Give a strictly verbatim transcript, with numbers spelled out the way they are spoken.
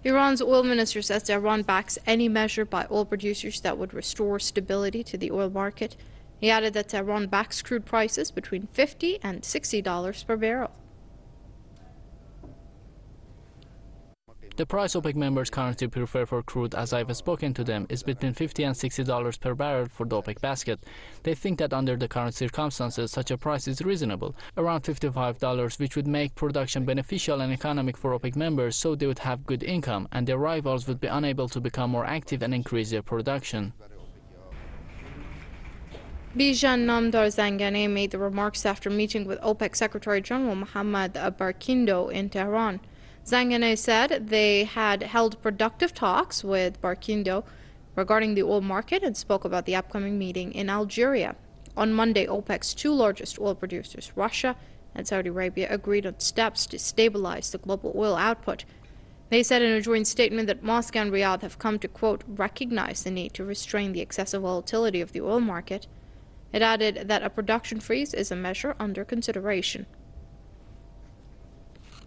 Iran's oil minister says Tehran backs any measure by oil producers that would restore stability to the oil market. He added that Tehran backs crude prices between fifty and sixty dollars per barrel. The price OPEC members currently prefer for crude, as I've spoken to them, is between fifty and sixty dollars per barrel for the OPEC basket. They think that under the current circumstances, such a price is reasonable, around fifty-five dollars, which would make production beneficial and economic for OPEC members, so they would have good income, and their rivals would be unable to become more active and increase their production. Bijan Namdar Zanganeh made the remarks after meeting with OPEC Secretary General Mohammad Barkindo in Tehran. Zanganeh said they had held productive talks with Barkindo regarding the oil market and spoke about the upcoming meeting in Algeria. On Monday, OPEC's two largest oil producers, Russia and Saudi Arabia, agreed on steps to stabilize the global oil output. They said in a joint statement that Moscow and Riyadh have come to, quote, recognize the need to restrain the excessive volatility of the oil market. It added that a production freeze is a measure under consideration.